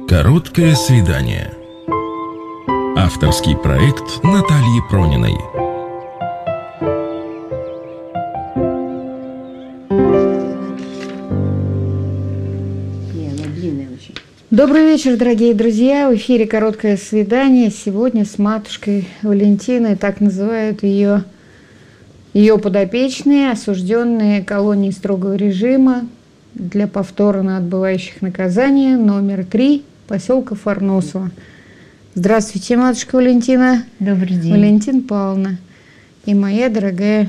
Короткое свидание. Авторский проект Натальи Прониной. Добрый вечер, дорогие друзья. В эфире «Короткое свидание». Сегодня с матушкой Валентиной, так называют ее подопечные, осужденные колонии строгого режима для повторно отбывающих наказание номер 3 поселка Фарносово. Здравствуйте, матушка Валентина. Добрый день. Валентина Павловна и моя дорогая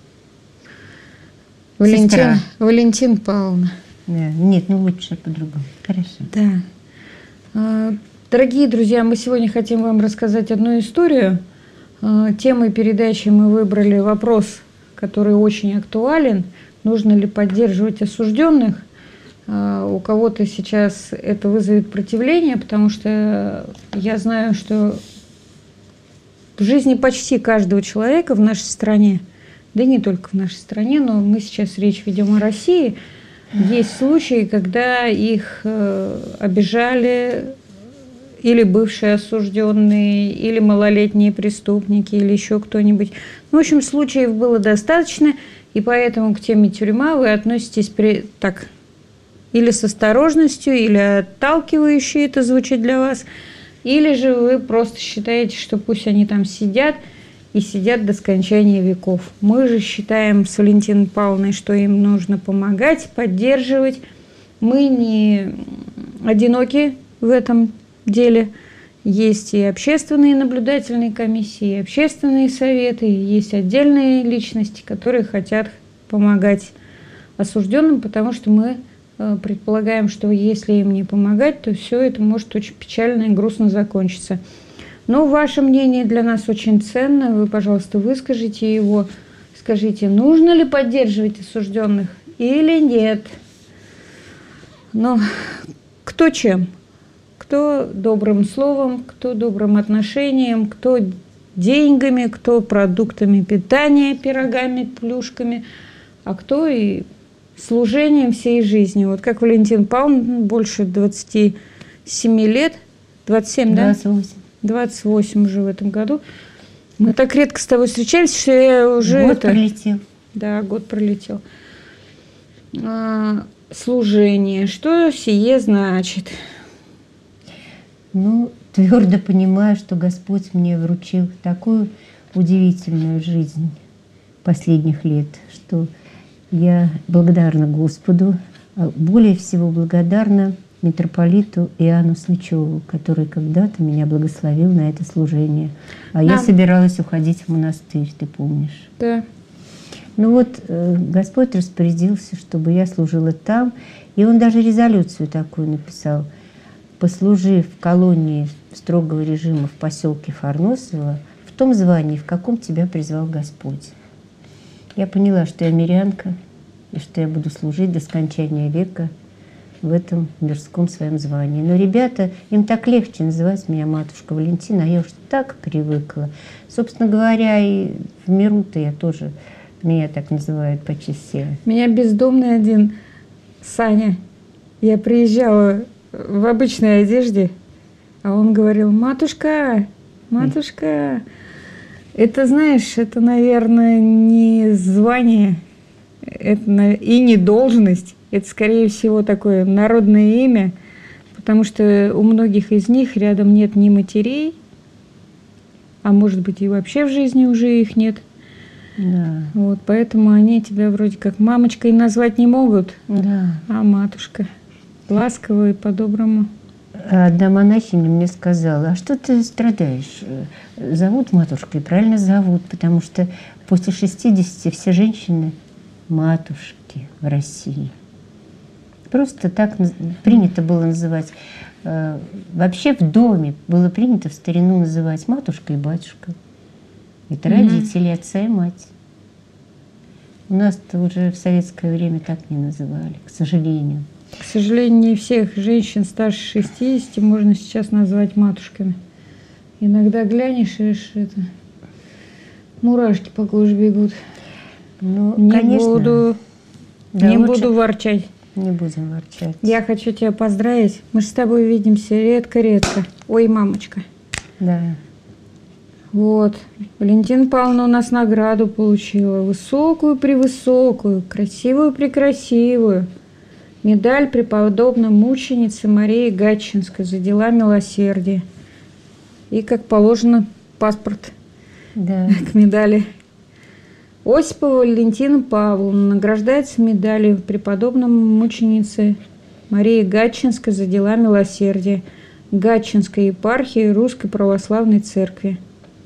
Валентина Павловна. Да. Нет, лучше по-другому. Хорошо. Да. Дорогие друзья, мы сегодня хотим вам рассказать одну историю. Темой передачи мы выбрали вопрос, который очень актуален. Нужно ли поддерживать осужденных? У кого-то сейчас это вызовет противление, потому что я знаю, что в жизни почти каждого человека в нашей стране, да и не только в нашей стране, но мы сейчас речь ведем о России, есть случаи, когда их обижали или бывшие осужденные, или малолетние преступники, или еще кто-нибудь. В общем, случаев было достаточно, и поэтому к теме тюрьма вы относитесь так или с осторожностью, или отталкивающе это звучит для вас, или же вы просто считаете, что пусть они там сидят, и сидят до скончания веков. Мы же считаем с Валентиной Павловной, что им нужно помогать, поддерживать. Мы не одиноки в этом деле. Есть и общественные наблюдательные комиссии, и общественные советы, и есть отдельные личности, которые хотят помогать осужденным, потому что мы предполагаем, что если им не помогать, то все это может очень печально и грустно закончиться. Но ваше мнение для нас очень ценно. Вы, пожалуйста, выскажите его. Скажите, нужно ли поддерживать осужденных или нет? Кто чем? Кто добрым словом, кто добрым отношением, кто деньгами, кто продуктами питания, пирогами, плюшками, а кто и служением всей жизни. Вот как Валентина Павловна, больше 27 лет, 27, 28. Да? 28 уже в этом году. Мы так редко с тобой встречались, что я уже... Год пролетел. Да, год пролетел. Служение. Что сие значит? Твердо понимаю, что Господь мне вручил такую удивительную жизнь последних лет, что я благодарна Господу, а более всего благодарна митрополиту Иоанну Смычеву, который когда-то меня благословил на это служение. Я собиралась уходить в монастырь, ты помнишь? Да. Господь распорядился, чтобы я служила там, и Он даже резолюцию такую написал. Послужив в колонии строгого режима в поселке Фарносово, в том звании, в каком тебя призвал Господь. Я поняла, что я мирянка, и что я буду служить до скончания века в этом мирском своем звании. Но ребята, им так легче называть меня матушка Валентина, а я уж так привыкла. Собственно говоря, и в миру-то я тоже, меня так называют почти все. Меня бездомный один, Саня, я приезжала в обычной одежде, а он говорил: матушка, матушка. Это, знаешь, это, наверное, не звание, это и не должность. Это, скорее всего, такое народное имя, потому что у многих из них рядом нет ни матерей, а может быть и вообще в жизни уже их нет. Да. Вот, поэтому они тебя вроде как мамочкой назвать не могут, да. А матушка. Ласково и по-доброму. Одна монахиня мне сказала: а что ты страдаешь? Зовут матушкой, правильно зовут, потому что после 60 все женщины матушки в России. Просто так принято было называть. Вообще в доме было принято в старину называть матушка и батюшка. Это родители, отца и мать. У нас-то уже в советское время так не называли, к сожалению. К сожалению, не всех женщин старше 60 можно сейчас назвать матушками. Иногда глянешь, и мурашки по коже бегут. Ну, Не конечно. буду ворчать. Не будем ворчать. Я хочу тебя поздравить. Мы же с тобой видимся редко-редко. Ой, мамочка. Да. Вот. Валентина Павловна у нас награду получила. Высокую-превысокую, красивую-прекрасивую. Медаль преподобной мученицы Марии Гатчинской за дела милосердия. И, как положено, паспорт Да. к медали. Осипова Валентина Павловна награждается медалью преподобной мученицы Марии Гатчинской за дела милосердия Гатчинской епархии Русской Православной Церкви.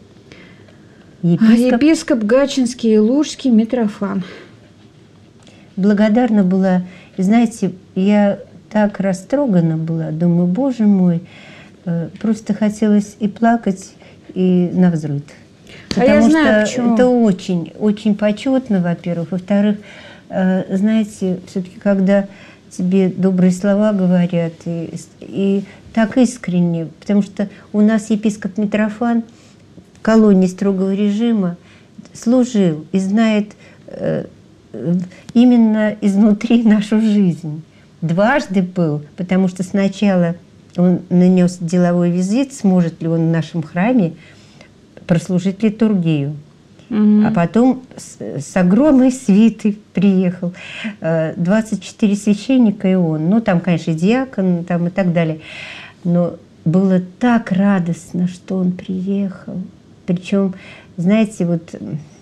Епископ Гатчинский и Лужский Митрофан. Благодарна была. И знаете, я так растрогана была. Думаю, Боже мой, просто хотелось и плакать, и навзрыд. Потому я знаю, что почему. это очень, очень почетно, во-первых. Во-вторых, знаете, все-таки, когда тебе добрые слова говорят, и так искренне, потому что у нас епископ Митрофан в колонии строгого режима служил и знает именно изнутри нашу жизнь. Дважды был, потому что сначала он нанес деловой визит, сможет ли он в нашем храме прослужить литургию. А потом с огромной свитой приехал. 24 священника и он. Ну, там, конечно, и диакон, там и так далее. Но было так радостно, что он приехал. Причем, знаете, вот,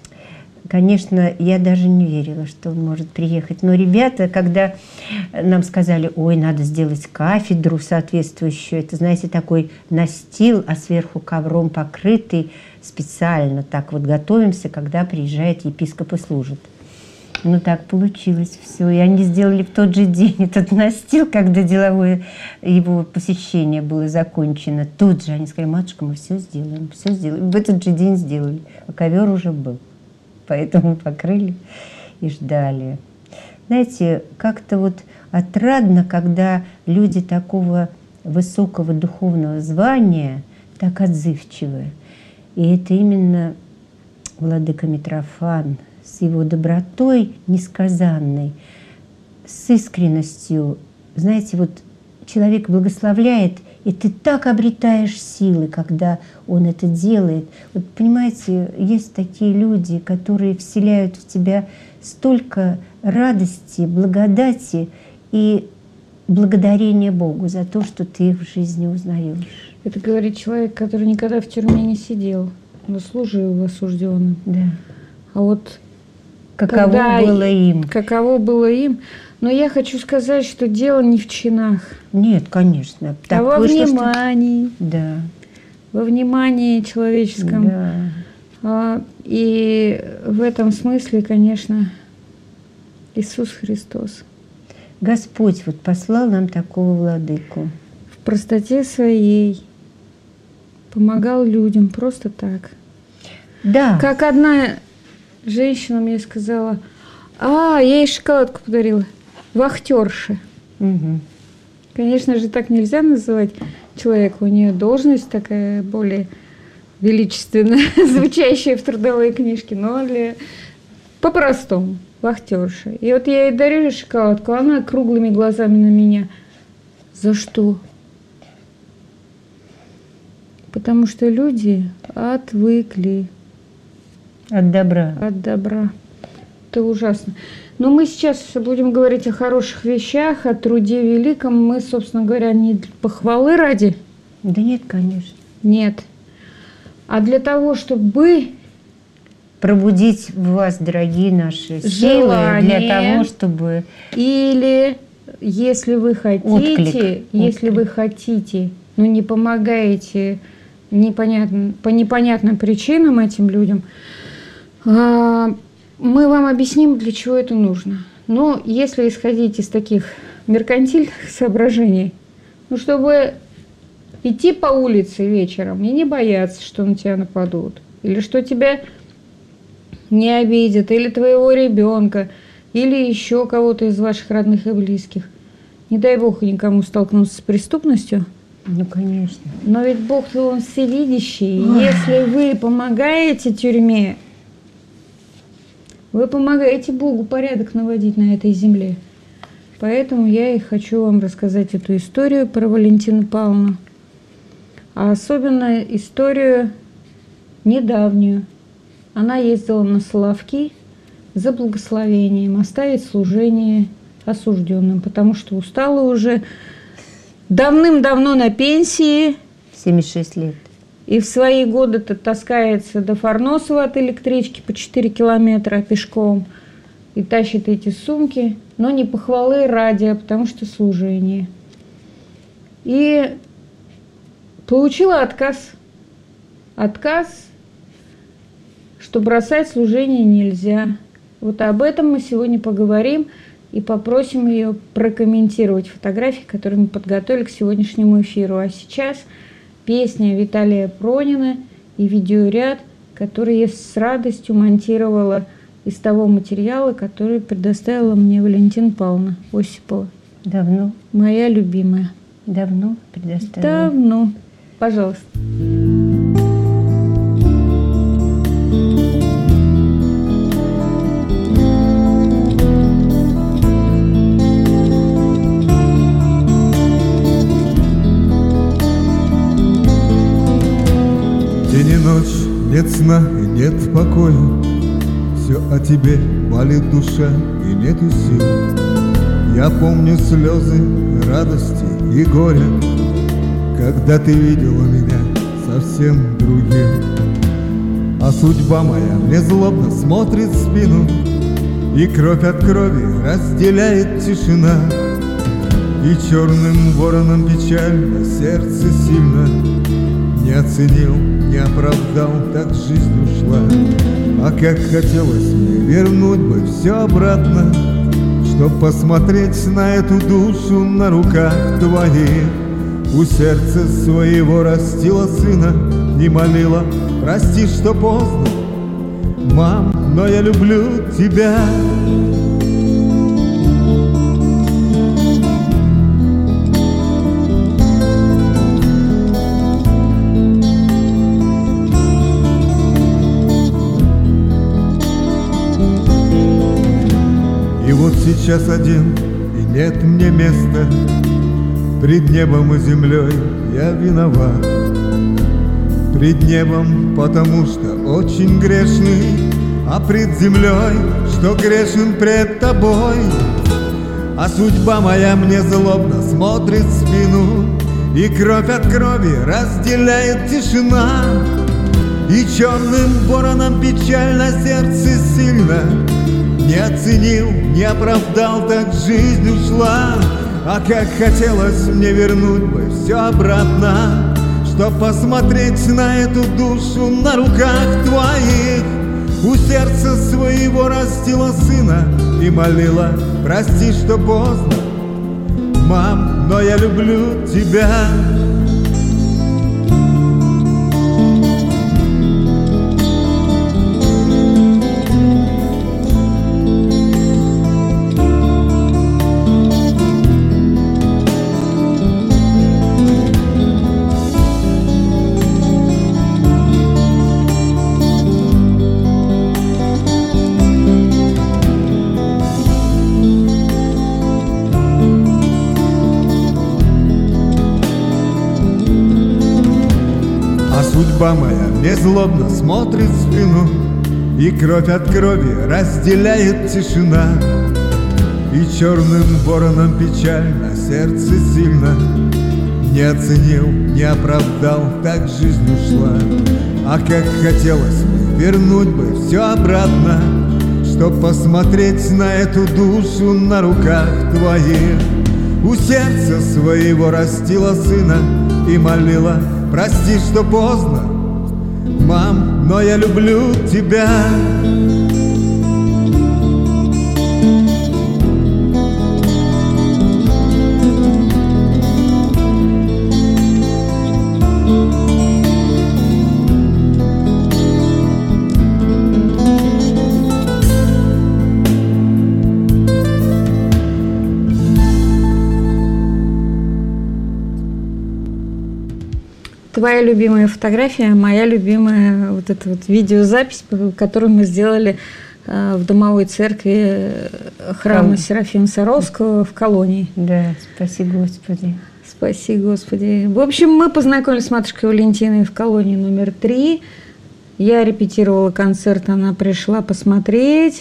конечно, я даже не верила, что он может приехать. Но ребята, когда нам сказали, ой, надо сделать кафедру соответствующую, это, знаете, такой настил, а сверху ковром покрытый, специально так вот готовимся, когда приезжает епископ и служит. Ну, так получилось все. И они сделали в тот же день этот настил, когда деловое его посещение было закончено. Тут же они сказали, матушка, мы все сделаем, все сделаем. В этот же день сделали, а ковер уже был. Поэтому покрыли и ждали. Знаете, как-то вот отрадно, когда люди такого высокого духовного звания так отзывчивые. И это именно владыка Митрофан с его добротой несказанной, с искренностью. Знаете, вот человек благословляет, и ты так обретаешь силы, когда он это делает. Вот понимаете, есть такие люди, которые вселяют в тебя столько радости, благодати и благодарения Богу за то, что ты их в жизни узнаешь. Это говорит человек, который никогда в тюрьме не сидел, но служил осужденным. Да. А вот Каково было им? Каково было им. Но я хочу сказать, что дело не в чинах. Нет, конечно. А во внимании. Да. Во внимании человеческом. Да. И в этом смысле, конечно, Иисус Христос. Господь вот послал нам такого владыку. В простоте своей помогал людям просто так. Да. Как одна женщина мне сказала, я ей шоколадку подарила, вахтерша. Угу. Конечно же, так нельзя называть человека, у нее должность такая более величественная, звучащая в трудовой книжке, но по-простому, вахтерша. И вот я ей дарю шоколадку, она круглыми глазами на меня. За что? Потому что люди отвыкли. От добра. От добра. Это ужасно. Но мы сейчас будем говорить о хороших вещах, о труде великом. Мы, собственно говоря, не похвалы ради. Да нет, конечно. Нет. А для того, чтобы пробудить в вас, дорогие наши, силы для того, чтобы... Или, если вы хотите, вы хотите, но не помогаете по непонятным причинам этим людям, мы вам объясним, для чего это нужно. Но если исходить из таких меркантильных соображений, чтобы идти по улице вечером и не бояться, что на тебя нападут, или что тебя не обидят, или твоего ребенка, или еще кого-то из ваших родных и близких. Не дай Бог никому столкнуться с преступностью. Ну, конечно. Но ведь Бог-то Он всевидящий. Если вы помогаете тюрьме, вы помогаете Богу порядок наводить на этой земле. Поэтому я и хочу вам рассказать эту историю про Валентину Павловну. А особенно историю недавнюю. Она ездила на Соловки за благословением оставить служение осужденным, потому что устала уже, давным-давно на пенсии. 76 лет. И в свои годы-то таскается до Фарносова от электрички по 4 километра пешком и тащит эти сумки, но не похвалы ради, а потому что служение. И получила отказ. Отказ, что бросать служение нельзя. Вот об этом мы сегодня поговорим и попросим ее прокомментировать фотографии, которые мы подготовили к сегодняшнему эфиру. А сейчас песня Виталия Пронина и видеоряд, который я с радостью монтировала из того материала, который предоставила мне Валентина Павловна Осипова. Давно? Моя любимая. Давно предоставила? Давно. Пожалуйста. День и ночь, нет сна и нет покоя, все о тебе болит душа и нету сил. Я помню слезы, радости и горя, когда ты видела меня совсем другим. А судьба моя мне злобно смотрит в спину, и кровь от крови разделяет тишина. И черным вороном печально сердце сильно не оценил, не оправдал, так жизнь ушла. А как хотелось мне вернуть бы все обратно, чтоб посмотреть на эту душу на руках твоих. У сердца своего растила сына и молила: прости, что поздно, мам, но я люблю тебя. И вот сейчас один, и нет мне места, пред небом и землей я виноват. Пред небом, потому что очень грешный, а пред землей, что грешен пред тобой. А судьба моя мне злобно смотрит в спину, и кровь от крови разделяет тишина. И черным вороном печально сердце сильно не оценил, не оправдал, так жизнь ушла. А как хотелось мне вернуть бы все обратно, чтоб посмотреть на эту душу на руках твоих. У сердца своего растила сына и молила: прости, что поздно, мам, но я люблю тебя. Судьба моя мне злобно смотрит в спину, и кровь от крови разделяет тишина. И черным вороном печально сердце сильно не оценил, не оправдал, так жизнь ушла. А как хотелось мне вернуть бы все обратно, чтоб посмотреть на эту душу на руках твоих. У сердца своего растила сына и молила: прости, что поздно, мам, но я люблю тебя. Твоя любимая фотография, моя любимая вот эта вот видеозапись, которую мы сделали в домовой церкви храма Серафима Саровского в Колонии. Да, спаси Господи. Спаси Господи. В общем, мы познакомились с матушкой Валентиной в Колонии номер 3. Я репетировала концерт, она пришла посмотреть.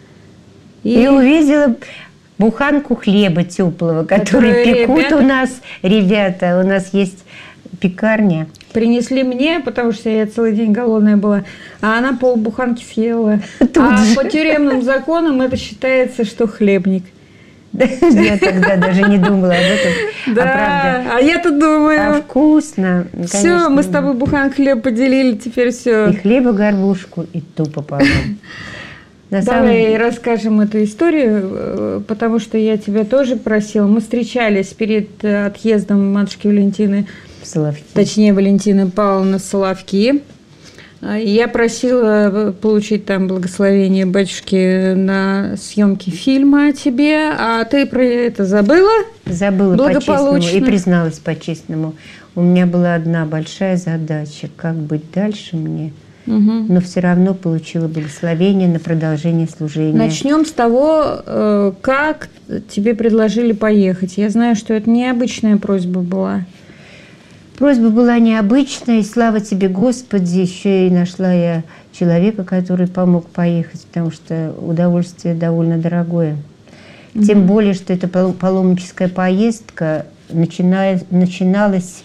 И увидела буханку хлеба теплого, который пекут у нас ребята. У нас есть пекарня. Принесли мне, потому что я целый день голодная была, а она полбуханки съела. По тюремным законам это считается, что хлебник. Я тогда даже не думала об этом. Да, а я-то думаю. А вкусно. Все, мы с тобой буханку хлеб поделили, теперь все. И хлеба горбушку, и ту пополам. Давай расскажем эту историю, потому что я тебя тоже просила. Мы встречались перед отъездом матушки Валентины, Соловки. Точнее, Валентины Павловны в Соловки. Я просила получить там благословение батюшки на съемки фильма о тебе, а ты про это забыла? Забыла по-честному и призналась по-честному. У меня была одна большая задача, как быть дальше мне, но все равно получила благословение на продолжение служения. Начнем с того, как тебе предложили поехать. Я знаю, что это необычная просьба была. Просьба была необычная, и слава тебе, Господи, еще и нашла я человека, который помог поехать, потому что удовольствие довольно дорогое. Тем более, что эта паломническая поездка начиналась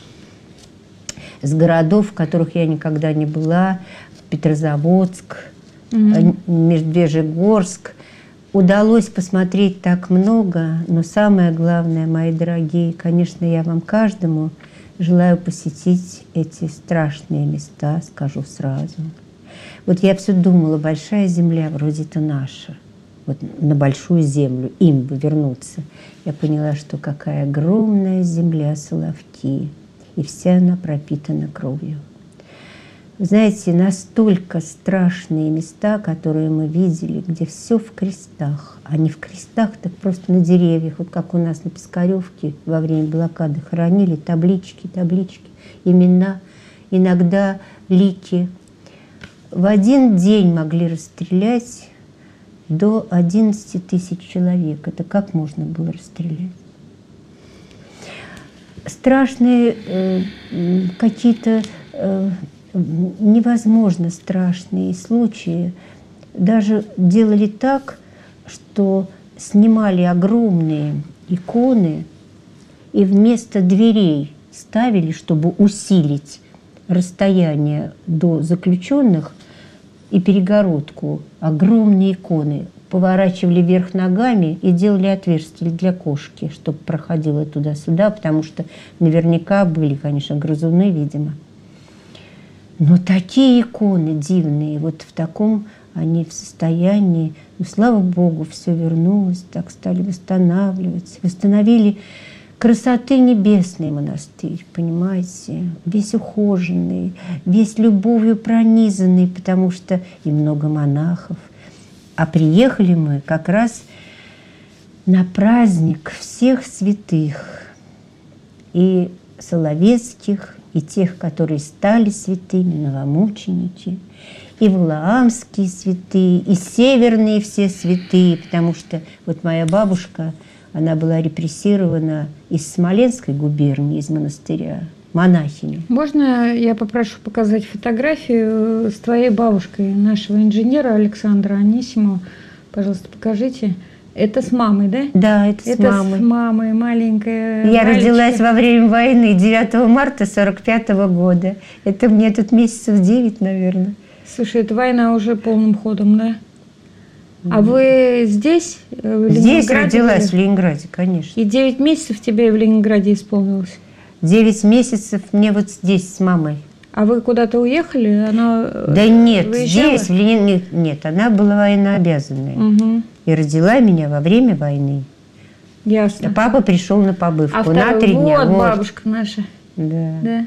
с городов, в которых я никогда не была, Петрозаводск, Медвежьегорск. Удалось посмотреть так много, но самое главное, мои дорогие, конечно, я вам каждому желаю посетить эти страшные места, скажу сразу. Вот я все думала, большая земля вроде-то наша, вот на большую землю, им бы вернуться. Я поняла, что какая огромная земля Соловки, и вся она пропитана кровью. Вы знаете, настолько страшные места, которые мы видели, где все в крестах, а не в крестах, так просто на деревьях, вот как у нас на Пискаревке во время блокады хоронили таблички, имена, иногда лики. В один день могли расстрелять до 11 тысяч человек. Это как можно было расстрелять? Страшные какие-то невозможно страшные случаи. Даже делали так, что снимали огромные иконы и вместо дверей ставили, чтобы усилить расстояние до заключенных и перегородку, огромные иконы. Поворачивали вверх ногами и делали отверстие для кошки, чтобы проходила туда-сюда, потому что наверняка были, конечно, грызуны, видимо. Но такие иконы дивные, вот в таком они в состоянии, ну, слава Богу, все вернулось, так стали восстанавливать. Восстановили красоты небесный монастырь, понимаете, весь ухоженный, весь любовью пронизанный, потому что и много монахов. А приехали мы как раз на праздник всех святых, и Соловецких, и тех, которые стали святыми, новомученики, и валаамские святые, и северные все святые, потому что вот моя бабушка, она была репрессирована из Смоленской губернии, из монастыря, монахиня. Можно я попрошу показать фотографию с твоей бабушкой, нашего инженера Александра Анисимова? Пожалуйста, покажите. Это с мамой, да? Да, это с мамой. Это с мамой, маленькая Я мальчика. родилась во время войны 9 марта 1945 года. Это мне тут месяцев 9, наверное. Слушай, эта война уже полным ходом, да? А вы здесь, в Ленинграде? Здесь родилась, в Ленинграде, конечно. И 9 месяцев тебе в Ленинграде исполнилось? 9 месяцев мне вот здесь с мамой. А вы куда-то уехали? Она да нет, выезжала? Здесь, в Ленинграде, нет, она была военнообязанная. Угу. И родила меня во время войны. Ясно. А папа пришел на побывку на 3 дня. Вот бабушка наша. Да. Да.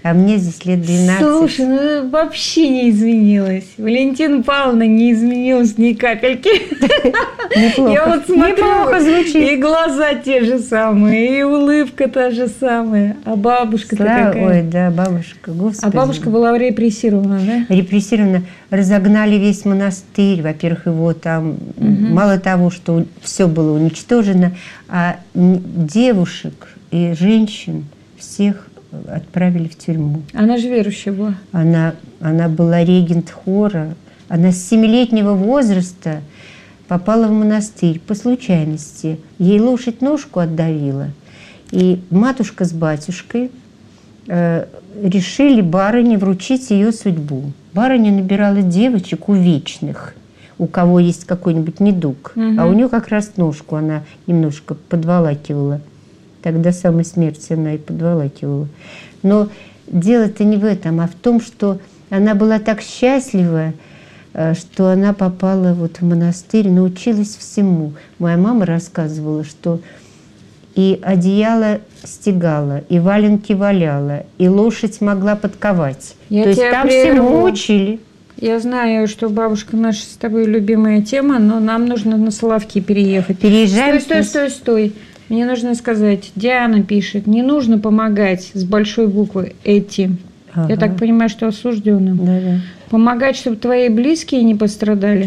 А мне здесь лет 12. Слушай, ну вообще не изменилась. Валентина Павловна не изменилась ни капельки. Я вот смотрю, звучит. и глаза те же самые, и улыбка та же самая. А бабушка-то какая? Ой, да, бабушка, господи. А бабушка была репрессирована, да? Репрессирована. Разогнали весь монастырь. Во-первых, его там мало того, что все было уничтожено, а девушек и женщин всех отправили в тюрьму. Она же верующая была. Она была регент хора. Она с 7-летнего возраста попала в монастырь по случайности. Ей лошадь ножку отдавила. И матушка с батюшкой решили барыне вручить ее судьбу. Барыня набирала девочек увечных, у кого есть какой-нибудь недуг. А у нее как раз ножку она немножко подволакивала. Тогда самой смерти она и подволакивала. Но дело-то не в этом, а в том, что она была так счастлива, что она попала вот в монастырь, научилась всему. Моя мама рассказывала, что и одеяло стегала, и валенки валяла, и лошадь могла подковать. То есть там всему учили. Я знаю, что бабушка наша с тобой любимая тема, но нам нужно на Соловки переехать. Переезжаем. Стой. Мне нужно сказать, Диана пишет, не нужно помогать с большой буквы этим. Ага. Я так понимаю, что осужденным. Да. Помогать, чтобы твои близкие не пострадали.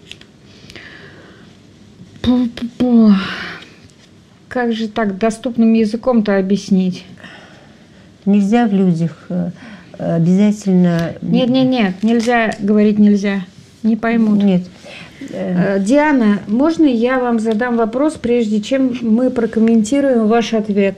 Как же так доступным языком-то объяснить? Нельзя в людях обязательно... Нет, нельзя говорить нельзя. Не поймут. Нет. Диана, можно я вам задам вопрос, прежде чем мы прокомментируем ваш ответ?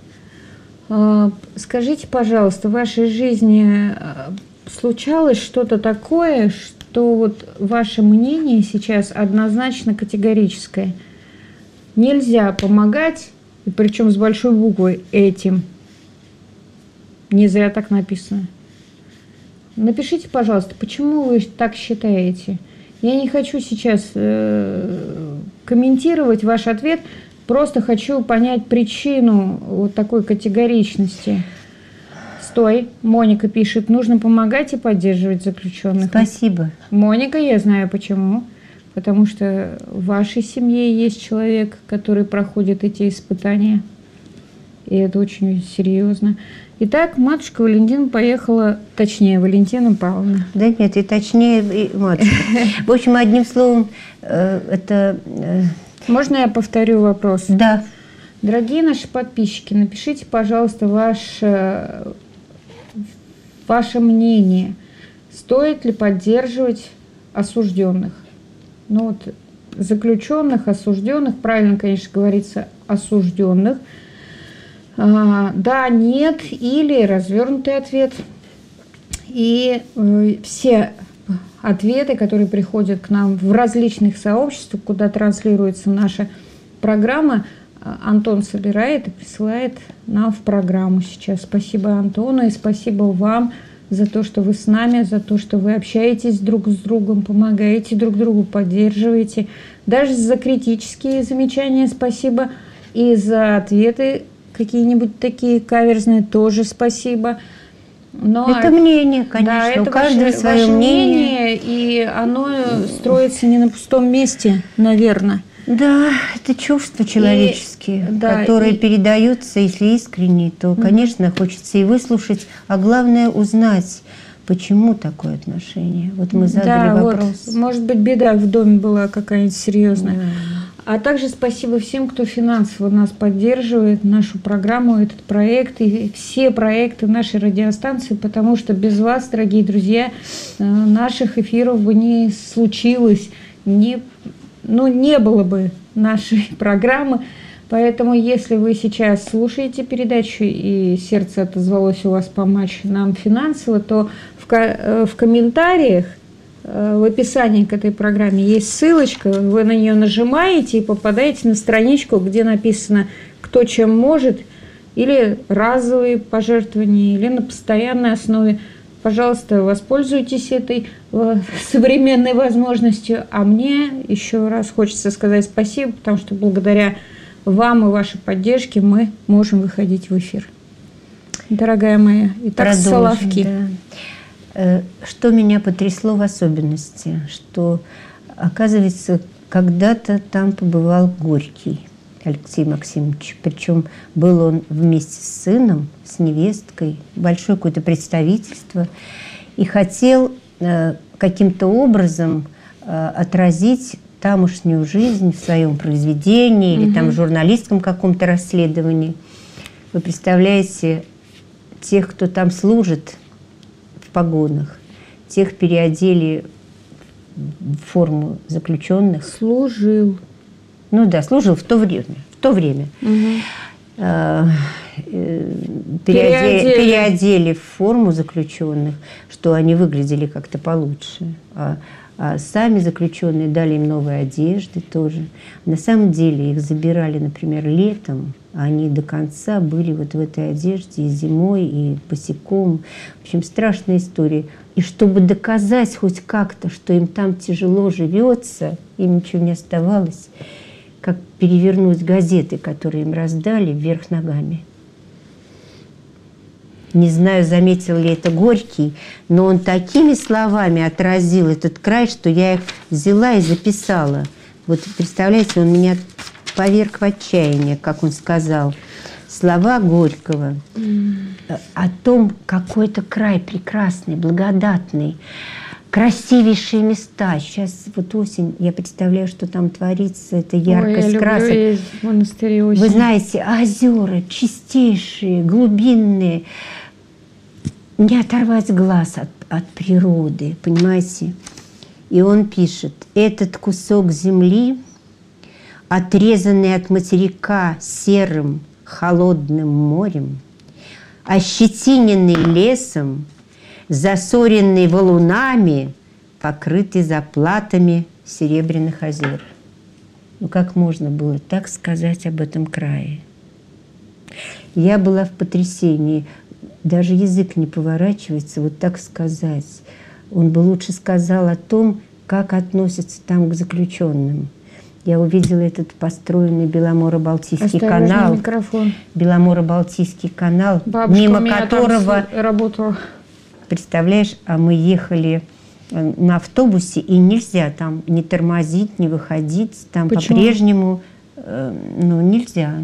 Скажите, пожалуйста, в вашей жизни случалось что-то такое, что вот ваше мнение сейчас однозначно категорическое? Нельзя помогать, и причем с большой буквой, этим. Не зря так написано. Напишите, пожалуйста, почему вы так считаете? Я не хочу сейчас комментировать ваш ответ, просто хочу понять причину вот такой категоричности. Стой, Моника пишет, нужно помогать и поддерживать заключенных. Спасибо. Моника, я знаю почему. Потому что в вашей семье есть человек, который проходит эти испытания. И это очень серьезно. Итак, матушка Валентина поехала, точнее, Валентина Павловна. Да нет, и точнее, и матушка. В общем, одним словом, это... Можно я повторю вопрос? Да. Дорогие наши подписчики, напишите, пожалуйста, ваше мнение. Стоит ли поддерживать осужденных? Ну вот, заключенных, осужденных, правильно, конечно, говорится, осужденных. Да, нет, или развернутый ответ. И все ответы, которые приходят к нам в различных сообществах, куда транслируется наша программа, Антон собирает и присылает нам в программу сейчас. Спасибо Антону и спасибо вам за то, что вы с нами, за то, что вы общаетесь друг с другом, помогаете друг другу, поддерживаете. Даже за критические замечания спасибо. И за ответы какие-нибудь такие каверзные тоже спасибо. Но это мнение, конечно, да, это у каждого свое мнение. И оно строится не на пустом месте, наверное. Да, это чувства человеческие, которые передаются, если искренне, то, конечно, хочется и выслушать, а главное узнать, почему такое отношение. Вот мы задали вопрос. Вот, может быть, беда в доме была какая-нибудь серьезная. А также спасибо всем, кто финансово нас поддерживает, нашу программу, этот проект и все проекты нашей радиостанции, потому что без вас, дорогие друзья, наших эфиров бы не случилось, не было бы нашей программы. Поэтому, если вы сейчас слушаете передачу и сердце отозвалось у вас помочь нам финансово, то в комментариях, в описании к этой программе есть ссылочка, вы на нее нажимаете и попадаете на страничку, где написано, кто чем может, или разовые пожертвования, или на постоянной основе. Пожалуйста, воспользуйтесь этой современной возможностью. А мне еще раз хочется сказать спасибо, потому что благодаря вам и вашей поддержке мы можем выходить в эфир. дорогая моя. Итак, Продолжим, Соловки. да. Что меня потрясло в особенности, что, оказывается, когда-то там побывал Горький Алексей Максимович. Причем был он вместе с сыном, с невесткой, большое какое-то представительство, и хотел каким-то образом отразить тамошнюю жизнь в своем произведении или там в журналистском каком-то расследовании. Вы представляете, тех, кто там служит в погонах, тех переодели в форму заключенных. Служил. Ну да, служил в то время. Переодели в форму заключенных, что они выглядели как-то получше. А сами заключенные дали им новые одежды тоже. На самом деле их забирали, например, летом, а они до конца были вот в этой одежде и зимой, и босиком. В общем, страшная история. И чтобы доказать хоть как-то, что им там тяжело живется, им ничего не оставалось, как перевернуть газеты, которые им раздали, вверх ногами. Не знаю, заметил ли это Горький, но он такими словами отразил этот край, что я их взяла и записала. Вот представляете, он меня поверг в отчаяние, как он сказал. Слова Горького о том, какой это край прекрасный, благодатный, красивейшие места. Сейчас вот осень, я представляю, что там творится, это яркость красок. Я люблю ездить в монастыре осень. Вы знаете, озера чистейшие, глубинные. Не оторвать глаз от природы, понимаете? И он пишет: этот кусок земли, отрезанный от материка серым холодным морем, ощетиненный лесом, засоренный валунами, покрытый заплатами серебряных озер. Ну как можно было так сказать об этом крае? Я была в потрясении. Даже язык не поворачивается вот так сказать. Он бы лучше сказал о том, как относятся там к заключенным. Я увидела этот построенный Беломоро-Балтийский канал. Микрофон. Беломоро-Балтийский канал, Бабушка мимо у меня которого... там работала. Представляешь, а мы ехали на автобусе, и нельзя там не тормозить, не выходить. Там по-прежнему нельзя.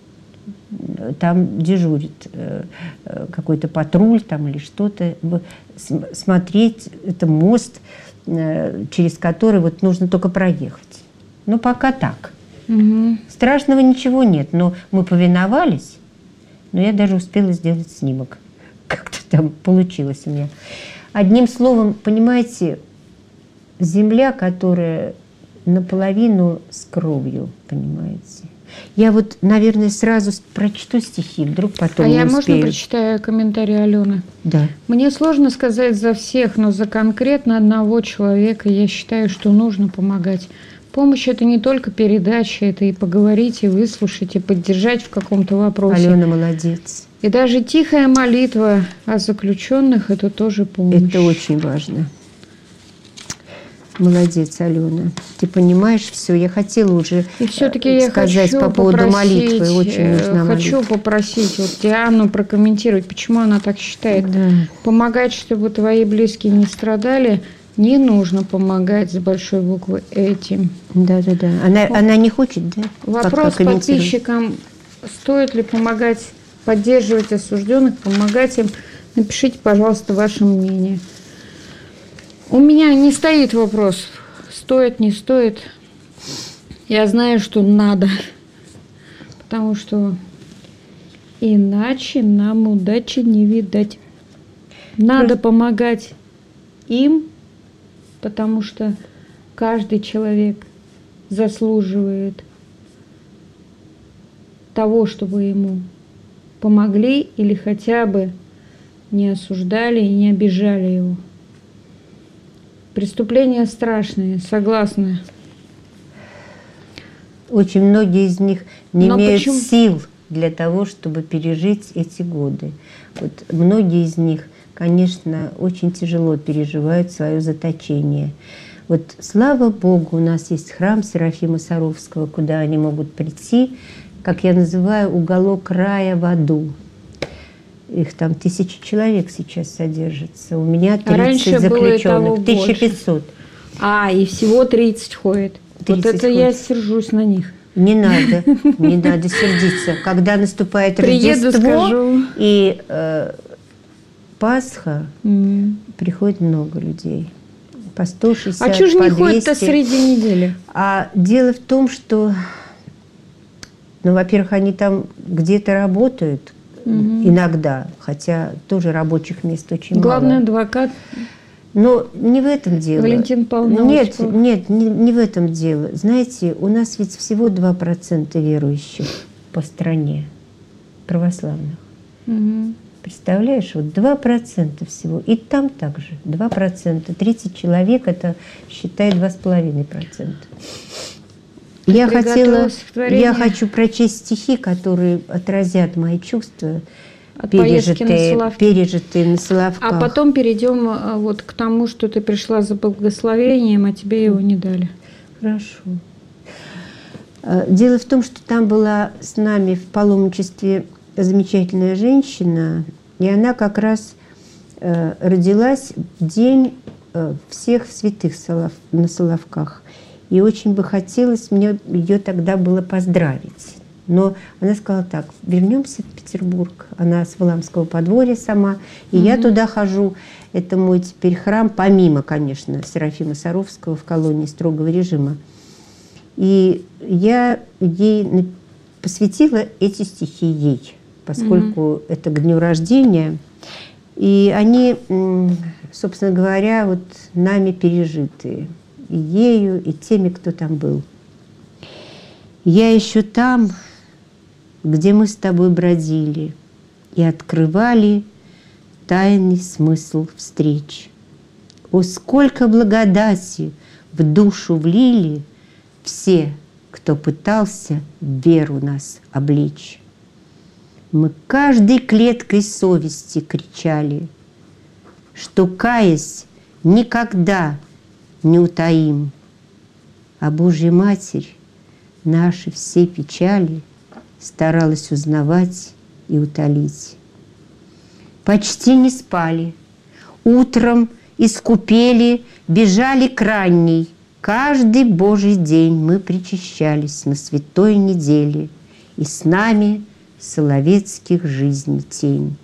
Там дежурит какой-то патруль там или что-то. Смотреть, это мост, через который вот нужно только проехать. Ну, пока так. Страшного ничего нет, но мы повиновались. Но я даже успела сделать снимок. Как-то там получилось у меня. Одним словом, понимаете, земля, которая наполовину с кровью, понимаете. Я вот, наверное, сразу прочту стихи, вдруг потом не успею. Можно прочитаю комментарий Алены? Да. Мне сложно сказать за всех, но за конкретно одного человека я считаю, что нужно помогать. Помощь – это не только передача, это и поговорить, и выслушать, и поддержать в каком-то вопросе. Алена молодец. И даже тихая молитва о заключенных – это тоже помощь. Это очень важно. Молодец, Алена. Ты понимаешь все. Я хотела уже сказать по поводу молитвы. Очень нужна молитва. Хочу попросить вот Диану прокомментировать, почему она так считает. Да. Помогать, чтобы твои близкие не страдали, не нужно помогать с большой буквы этим. Да. Она не хочет, да? Вопрос подписчикам: стоит ли помогать, поддерживать осужденных, помогать им? Напишите, пожалуйста, ваше мнение. У меня не стоит вопрос, стоит, не стоит. Я знаю, что надо, потому что иначе нам удачи не видать. Надо помогать им, потому что каждый человек заслуживает того, чтобы ему помогли или хотя бы не осуждали и не обижали его. Преступления страшные, согласна. Очень многие из них не имеют сил для того, чтобы пережить эти годы. Вот многие из них, конечно, очень тяжело переживают свое заточение. Вот слава Богу, у нас есть храм Серафима Саровского, куда они могут прийти, как я называю, уголок рая в аду. Их там 1000 человек сейчас содержится. У меня 30 раньше заключенных, было 1500. И всего 30 ходит. 30 вот это ходит. я сержусь на них. Не надо сердиться. Когда наступает Приеду, Рождество скажу. и Пасха, приходит много людей. По 160, А что же по не 200. ходят-то среди недели? А дело в том, что, во-первых, они там где-то работают иногда, хотя тоже рабочих мест очень Главный мало. адвокат Но не в этом дело. Валентин Павловна Нет, Осипова. не в этом дело. Знаете, у нас ведь всего 2% верующих по стране, православных. Представляешь, вот 2% всего. И там также 2%. 30 человек, это, считай, 2,5%. Я хочу прочесть стихи, которые отразят мои чувства, от поездки на Соловки. пережитые на Соловках. А потом перейдем вот к тому, что ты пришла за благословением, а тебе его не дали. Хорошо. Дело в том, что там была с нами в паломничестве замечательная женщина, и она как раз родилась в день всех святых на Соловках. И очень бы хотелось мне ее тогда было поздравить. Но она сказала так: вернемся в Петербург. Она с Валамского подворья сама. И я туда хожу. Это мой теперь храм, помимо, конечно, Серафима Саровского в колонии строгого режима. И я ей посвятила эти стихи ей, поскольку это к дню рождения. И они, собственно говоря, вот нами пережитые. И ею, и теми, кто там был. Я еще там, где мы с тобой бродили и открывали тайный смысл встреч. О, сколько благодати в душу влили все, кто пытался веру нас облечь. Мы каждой клеткой совести кричали, что, каясь, никогда не утаим, а Божья Матерь наши все печали старалась узнавать и утолить. Почти не спали, утром искупели, бежали к ранней. Каждый Божий день мы причащались на святой неделе, и с нами соловецких жизней тень.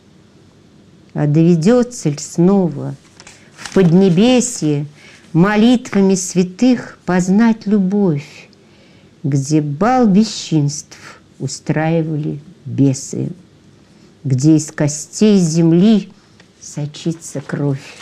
А доведется ли снова в Поднебесье молитвами святых познать любовь, где бал бесчинств устраивали бесы, где из костей земли сочится кровь.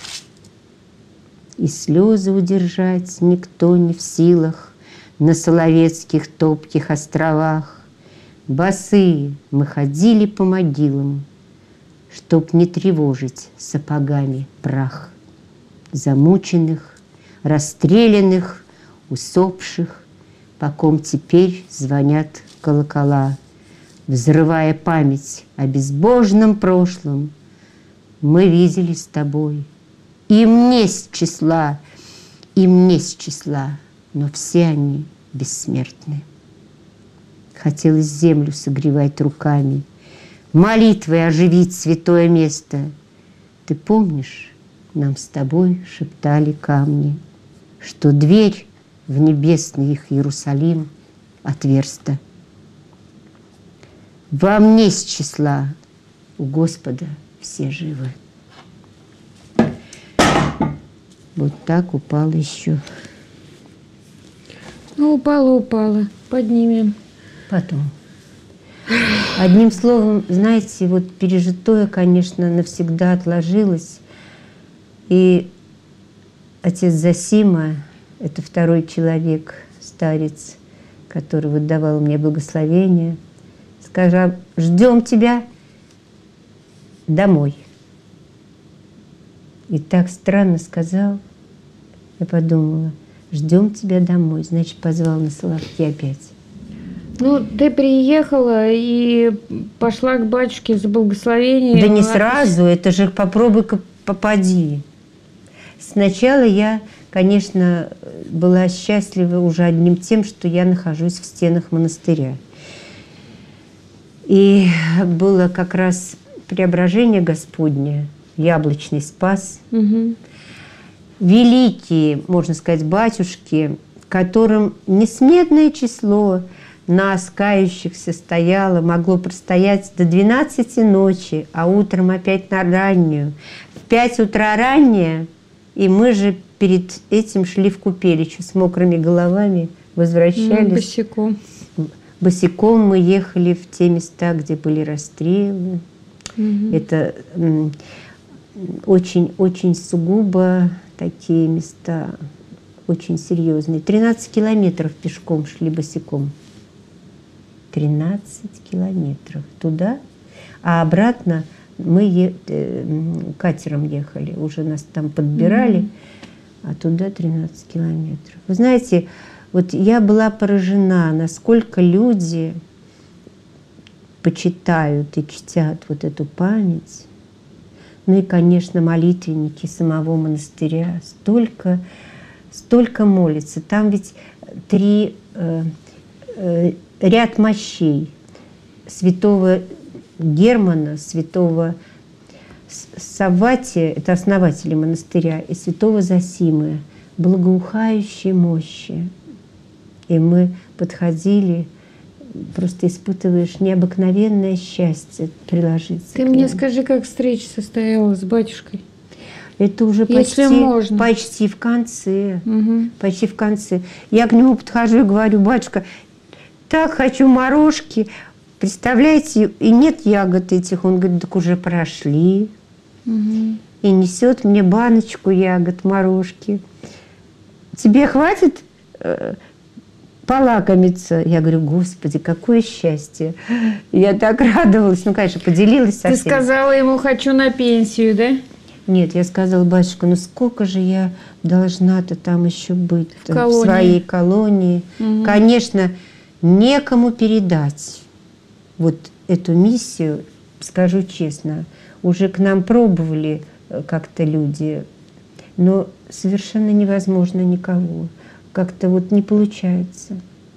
И слезы удержать никто не в силах на соловецких топких островах. Босые мы ходили по могилам, чтоб не тревожить сапогами прах замученных, расстрелянных, усопших, по ком теперь звонят колокола. Взрывая память о безбожном прошлом, мы видели с тобой. Им не с числа, но все они бессмертны. Хотелось землю согревать руками, молитвой оживить святое место. Ты помнишь, нам с тобой шептали камни, что дверь в небесный их Иерусалим отверста. Вам не с числа, у Господа все живы. Вот так упало еще. Ну, упало. Поднимем. Потом. Одним словом, знаете, вот пережитое, конечно, навсегда отложилось. И отец Зосима, это второй человек, старец, который вот давал мне благословение, сказал: ждем тебя домой. И так странно сказал. Я подумала: ждем тебя домой, значит, позвал на Соловки опять. Ну, ты приехала и пошла к батюшке за благословением. Да не сразу, это же попробуй-ка попади. Сначала я, конечно, была счастлива уже одним тем, что я нахожусь в стенах монастыря. И было как раз Преображение Господне, Яблочный Спас. Угу. Великие, можно сказать, батюшки, которым несметное число нас, кающихся, стояло, могло простоять до 12 ночи, а утром опять на раннюю. В 5 утра раннее, и мы же перед этим шли в купелищу с мокрыми головами, возвращались. Босиком. Босиком мы ехали в те места, где были расстрелы. Угу. Это очень сугубо такие места, очень серьезные. 13 километров пешком шли босиком. 13 километров туда, а обратно мы катером ехали. Уже нас там подбирали, а туда 13 километров. Вы знаете, вот я была поражена, насколько люди почитают и чтят вот эту память. Ну и, конечно, молитвенники самого монастыря. Столько молятся. Там ведь ряд мощей. Святого Германа, святого Савватия, это основатели монастыря, и святого Зосимы, благоухающие мощи. И мы подходили, просто испытываешь необыкновенное счастье приложиться. Ты мне скажи, как встреча состоялась с батюшкой? Это уже почти в конце. Угу. Почти в конце. Я к нему подхожу и говорю: батюшка, так хочу морожки. Представляете, и нет ягод этих. Он говорит: так уже прошли. Угу. И несет мне баночку ягод, морожки. Тебе хватит полакомиться? Я говорю: Господи, какое счастье. Я так радовалась. Ну, конечно, поделилась со всеми. Ты сказала ему: хочу на пенсию, да? Нет, я сказала: батюшка, ну сколько же я должна-то там еще быть в своей колонии. Угу. Конечно, некому передать вот эту миссию, скажу честно. Уже к нам пробовали как-то люди, но совершенно невозможно никого. Как-то вот не получается.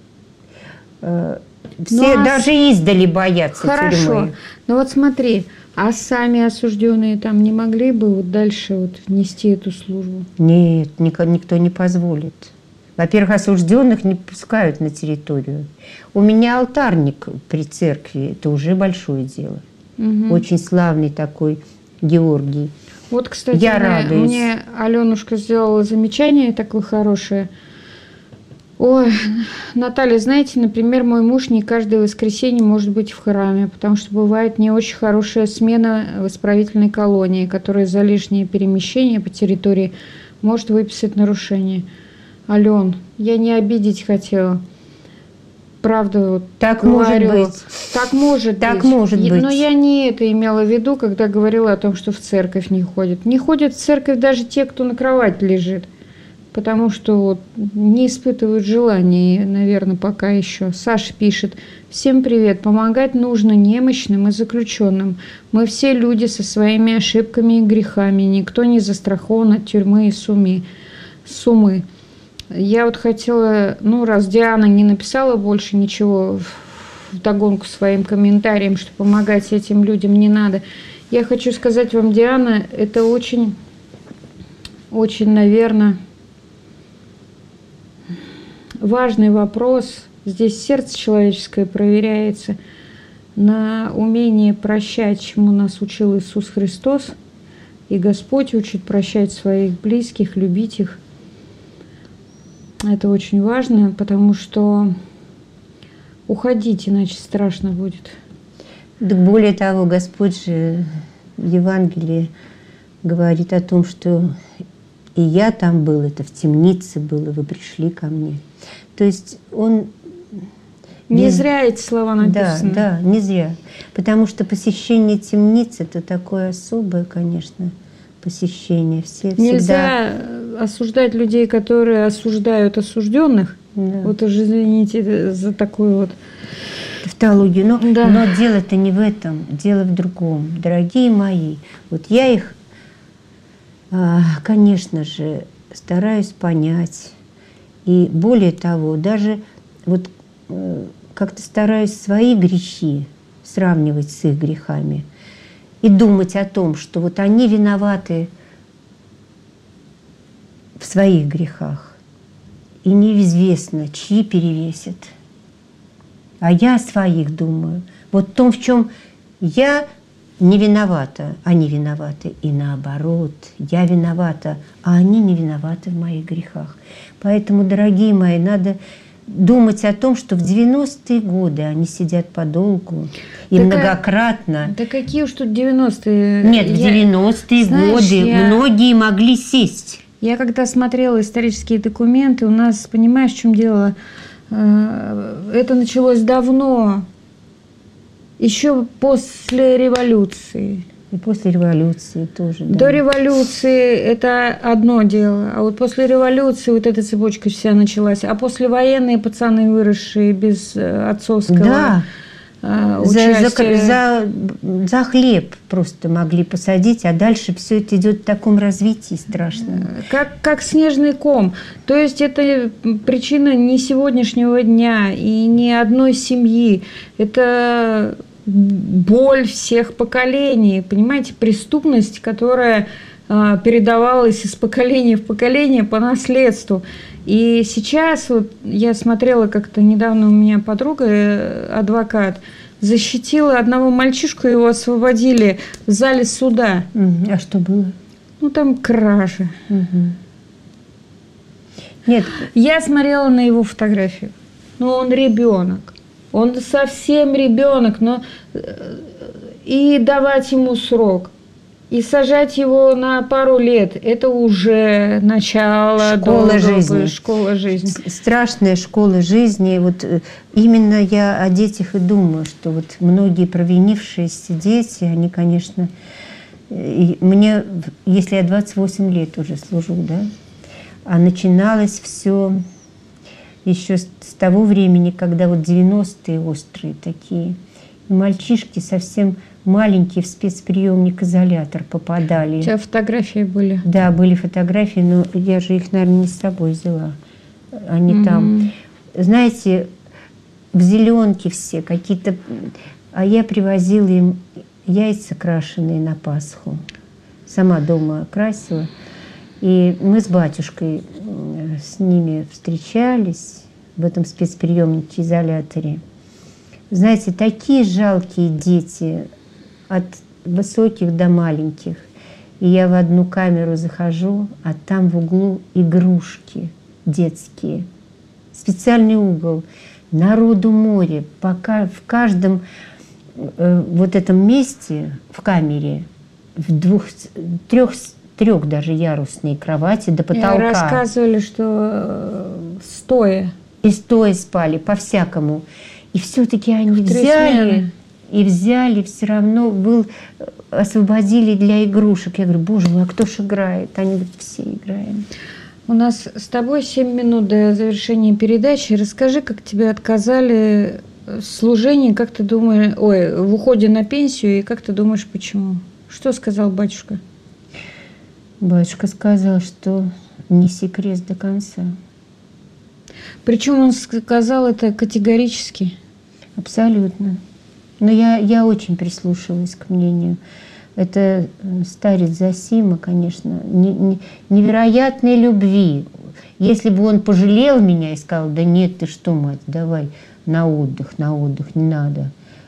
Все даже издали боятся тюрьмы. Ну вот смотри, а сами осужденные там не могли бы вот дальше вот нести эту службу? Нет, никто не позволит. Во-первых, осужденных не пускают на территорию. У меня алтарник при церкви, это уже большое дело. Угу. Очень славный такой Георгий. Вот, кстати, мне Аленушка сделала замечание такое хорошее. Ой, Наталья, знаете, например, мой муж не каждое воскресенье может быть в храме, потому что бывает не очень хорошая смена в исправительной колонии, которая за лишнее перемещение по территории может выписать нарушение. Ален, я не обидеть хотела. Правда, вот так говорю, может быть. Так может быть. Но я не это имела в виду, когда говорила о том, что в церковь не ходят. Не ходят в церковь даже те, кто на кровати лежит. Потому что вот не испытывают желания, наверное, пока еще. Саша пишет: всем привет, помогать нужно немощным и заключенным. Мы все люди со своими ошибками и грехами. Никто не застрахован от тюрьмы и сумы. Я вот хотела, раз Диана не написала больше ничего вдогонку своим комментариям, что помогать этим людям не надо, я хочу сказать вам, Диана, это очень, наверное, важный вопрос. Здесь сердце человеческое проверяется на умение прощать, чему нас учил Иисус Христос. И Господь учит прощать своих близких, любить их. Это очень важно, потому что уходить, иначе страшно будет. Да, более того, Господь же в Евангелии говорит о том, что и я там был, это в темнице было, вы пришли ко мне. То есть он... Не зря эти слова написаны. Да, не зря. Потому что посещение темницы – это такое особое, конечно, посещение. Нельзя осуждать людей, которые осуждают осужденных. Да. Вот уже извините за такую вот тавтологию. Но дело-то не в этом, дело в другом. Дорогие мои, вот я их, конечно же, стараюсь понять. И более того, даже вот как-то стараюсь свои грехи сравнивать с их грехами. и думать о том, что вот они виноваты в своих грехах, и неизвестно, чьи перевесят. А я о своих думаю. Вот в том, в чем я не виновата, они виноваты. И наоборот, я виновата, а они не виноваты в моих грехах. Поэтому, дорогие мои, надо думать о том, что в 90-е годы они сидят подолгу и так, многократно. Да какие уж тут 90-е? Нет, в 90-е годы многие могли сесть. Я когда смотрела исторические документы, у нас, понимаешь, в чем дело, это началось давно, еще после революции. И после революции тоже. До революции это одно дело, а вот после революции вот эта цепочка вся началась, а послевоенные пацаны, выросшие без отцовского участия. За хлеб просто могли посадить, а дальше все это идет в таком развитии страшном. Как снежный ком. То есть это причина не сегодняшнего дня и не одной семьи. Это боль всех поколений, понимаете, преступность, которая передавалась из поколения в поколение по наследству. И сейчас, вот я смотрела как-то недавно, у меня подруга, адвокат, защитила одного мальчишку, его освободили в зале суда. А что было? Ну, там кража. Нет. Я смотрела на его фотографию. Ну, он ребенок. Он совсем ребенок, но и давать ему срок, и сажать его на пару лет, это уже начало школа жизни. Страшная школа жизни. Вот именно я о детях и думаю, что вот многие провинившиеся дети, они, конечно, мне, если я 28 лет уже служу, да, а начиналось все еще с того времени, когда вот 90-е острые такие. И мальчишки совсем маленькие в спецприемник-изолятор попадали. У тебя фотографии были? Да, были фотографии, но я же их, наверное, не с собой взяла. Они там, знаете, в зеленке все какие-то... А я привозила им яйца крашеные на Пасху. Сама дома красила. И мы с батюшкой с ними встречались в этом спецприемнике-изоляторе. Знаете, такие жалкие дети, от высоких до маленьких. И я в одну камеру захожу, а там в углу игрушки детские. Специальный угол. Народу море. Пока в каждом вот этом месте, в камере, в трех даже ярусные кровати до потолка. Рассказывали, что стоя. И стоя спали, по-всякому. И все-таки они взяли, все равно освободили для игрушек. Я говорю, боже мой, а кто ж играет? Они говорят, все играем. У нас с тобой 7 минут до завершения передачи. Расскажи, как тебе отказали в служении, как ты думаешь, в уходе на пенсию, и как ты думаешь, почему? Что сказал батюшка? Батюшка сказал, что неси крест до конца. Причем он сказал это категорически. Абсолютно. Но я очень прислушивалась к мнению. Это старец Зосима, конечно, невероятной любви. Если бы он пожалел меня и сказал, да нет, ты что, мать, давай на отдых, не надо.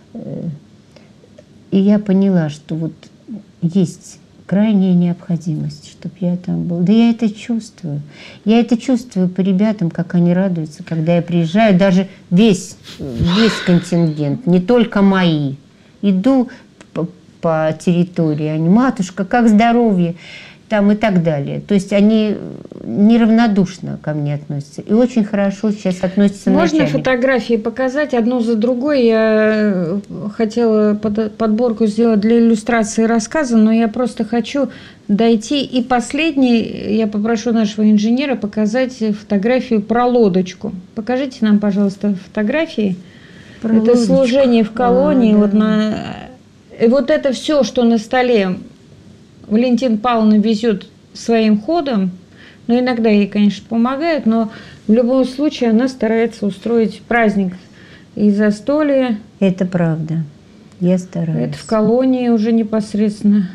И я поняла, что вот есть крайняя необходимость, чтобы я там был. Да я это чувствую. Я это чувствую по ребятам, как они радуются, когда я приезжаю. Даже весь контингент, не только мои. Иду по территории, они, матушка, как здоровье, там и так далее. То есть они неравнодушно ко мне относятся. И очень хорошо сейчас относятся Можно начальник. Фотографии показать одну за другой? Я хотела подборку сделать для иллюстрации рассказа, но я просто хочу дойти. И последний, я попрошу нашего инженера показать фотографию про лодочку. Покажите нам, пожалуйста, фотографии. Про это лодочку. Служение в колонии. Да. И вот это все, что на столе, Валентина Павловна везет своим ходом. Но иногда ей, конечно, помогает, но в любом случае она старается устроить праздник и застолье. Это правда. Я стараюсь. Это в колонии уже непосредственно.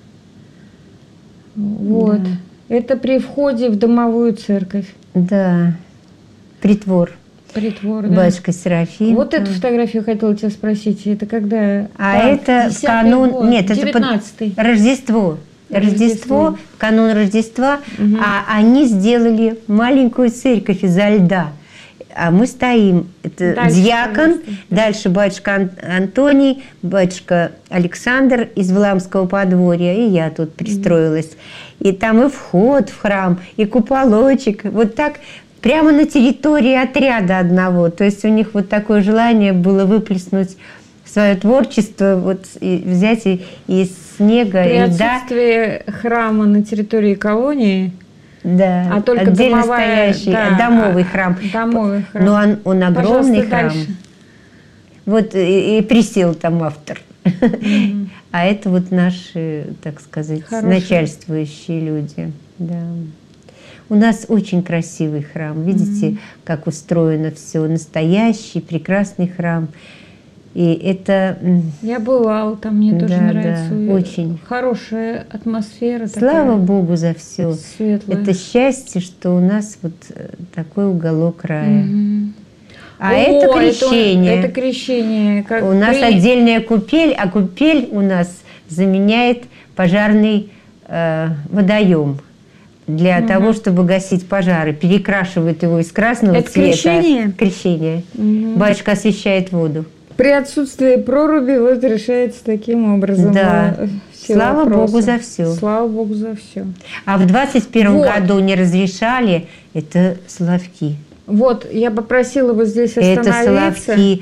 Вот. Да. Это при входе в домовую церковь. Да. Притвор. Притвор, да. Батюшка Серафим. Вот эту фотографию хотела тебя спросить. Это когда? А это в канун... Год, Нет, это 19-й. Рождество. Рождество, в канун Рождества. Угу. А они сделали маленькую церковь изо льда. А мы стоим. Это Дальше диакон, дальше батюшка Антоний, батюшка Александр из Вламского подворья, и я тут пристроилась. И там и вход в храм, и куполочек. Вот так прямо на территории отряда одного. То есть у них вот такое желание было выплеснуть свое творчество, вот и взять и из снега, При и льда. отсутствии храма на территории колонии, Да, а только отдельно домовая, стоящий, да, домовый храм. Домовый храм. Но он огромный Пожалуйста, храм. дальше. Вот и присел там автор. А это вот наши, так сказать, Хорошие. начальствующие люди. Да. У нас очень красивый храм. Видите, как устроено все. Настоящий, прекрасный храм. И это... Я бывала там, мне тоже Да, нравится. да, очень. Хорошая атмосфера. Слава такая Богу за все. светлая. Это счастье, что у нас вот такой уголок рая. Мгм. А О, это крещение. Это крещение. Как У нас при- отдельная купель, а купель у нас заменяет пожарный водоем. Для того, чтобы гасить пожары. Перекрашивают его из красного Это цвета. крещение? Крещение. Мгм. Батюшка освещает воду. При отсутствии проруби вот решается таким образом. Да. Все Слава вопросы. Богу за все. Слава Богу за все. А в 21 Вот. году не разрешали, это Соловки. Вот, я попросила бы здесь Это остановиться. Соловки,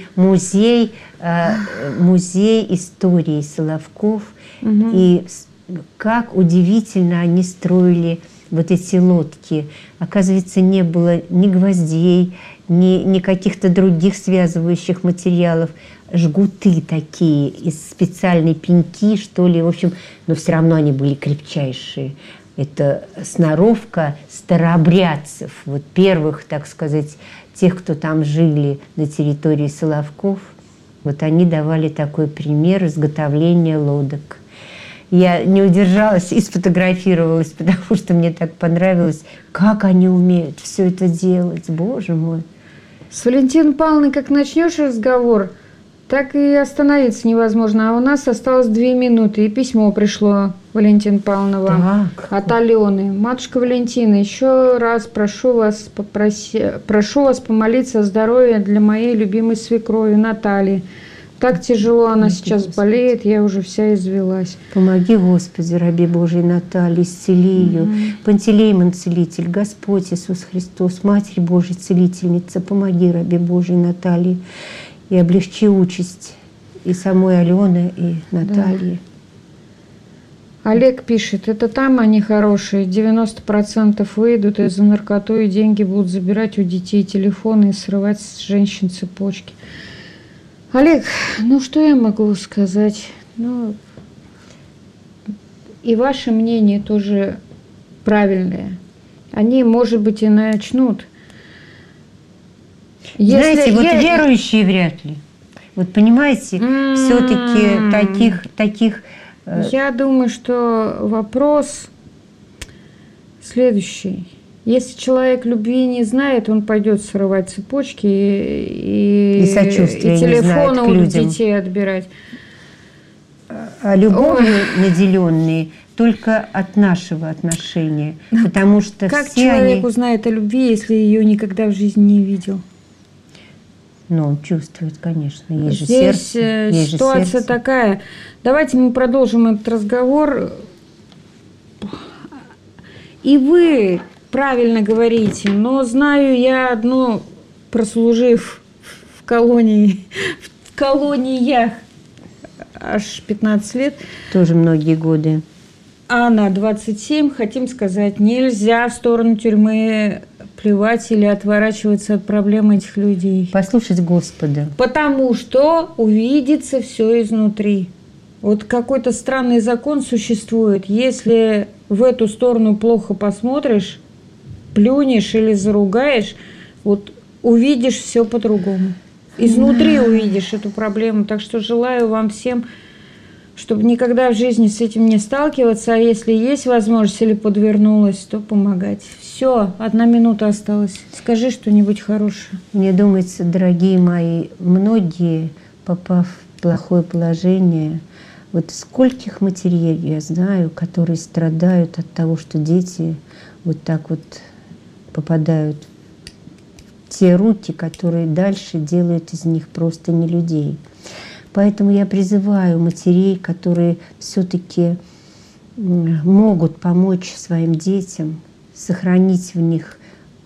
музей истории Соловков. Мгм. И как удивительно они строили вот эти лодки. Оказывается, не было ни гвоздей, ни каких-то других связывающих материалов. Жгуты такие из специальной пеньки, что ли. В общем, но все равно они были крепчайшие. Это сноровка старообрядцев, вот первых, так сказать, тех, кто там жили на территории Соловков. Вот они давали такой пример изготовления лодок. Я не удержалась и сфотографировалась, потому что мне так понравилось, как они умеют все это делать, Боже мой. С Валентиной Павловной как начнешь разговор, так и остановиться невозможно. А у нас осталось 2 минуты, и письмо пришло, Валентина Павловна, вам Так. от Алены. Матушка Валентина, еще раз прошу вас помолиться о здоровье для моей любимой свекрови Натальи. Так тяжело она сейчас болеет, я уже вся извелась. Помоги, Господи, раби Божией Натальи, исцели ее. Пантелеймон целитель, Господь Иисус Христос, Матерь Божья целительница, помоги раби Божией Натальи и облегчи участь и самой Алены, и Натальи. Олег пишет, это там они хорошие, 90% выйдут и за наркоту и деньги будут забирать у детей телефоны и срывать с женщин цепочки. Олег, ну что я могу сказать? Ну, и ваше мнение тоже правильное. Они, может быть, и начнут. Знаете, вот верующие вряд ли. Вот понимаете, все-таки таких... Я думаю, что вопрос следующий. Если человек любви не знает, он пойдет срывать цепочки и сочувствия и телефоны не знает к у людям. детей отбирать. А любовью наделенные только от нашего отношения. Потому что Как все человек они... узнает о любви, если ее никогда в жизни не видел? Ну, он чувствует, конечно. Есть же Здесь сердце. Есть же ситуация сердце. такая. Давайте мы продолжим этот разговор. И вы правильно говорите, но знаю я одно, прослужив в колониях аж 15 лет, Тоже многие годы. а на 27, хотим сказать, нельзя в сторону тюрьмы плевать или отворачиваться от проблем этих людей. Послушать Господа. Потому что увидится все изнутри. Вот какой-то странный закон существует. Если в эту сторону плохо посмотришь, плюнешь или заругаешь, вот увидишь все по-другому. изнутри увидишь эту проблему. Так что желаю вам всем, чтобы никогда в жизни с этим не сталкиваться, а если есть возможность или подвернулась, то помогать. Все, 1 минута осталась. Скажи что-нибудь хорошее. Мне думается, дорогие мои, многие, попав в плохое положение, вот скольких матерей я знаю, которые страдают от того, что дети вот так вот попадают в те руки, которые дальше делают из них просто не людей. Поэтому я призываю матерей, которые все-таки могут помочь своим детям, сохранить в них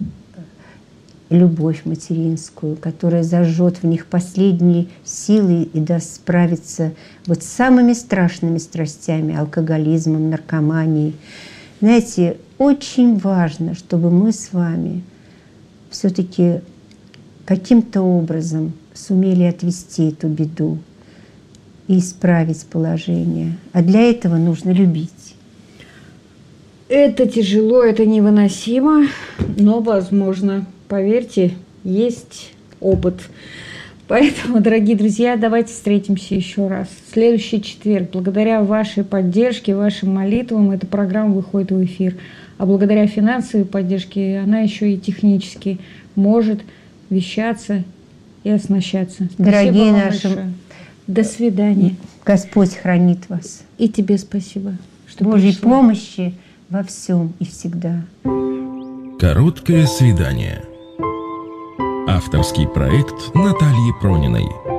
любовь материнскую, которая зажжет в них последние силы и даст справиться вот с самыми страшными страстями, алкоголизмом, наркоманией. Знаете, очень важно, чтобы мы с вами все-таки каким-то образом сумели отвести эту беду и исправить положение. А для этого нужно любить. Это тяжело, это невыносимо, но возможно. Поверьте, есть опыт. Поэтому, дорогие друзья, давайте встретимся еще раз. В следующий четверг. Благодаря вашей поддержке, вашим молитвам эта программа выходит в эфир. А благодаря финансовой поддержке она еще и технически может вещаться и оснащаться. Дорогие наши, большое. До свидания. Господь хранит вас. И тебе спасибо, что Божьей пришла. помощи во всем и всегда. Короткое свидание. Авторский проект Натальи Прониной.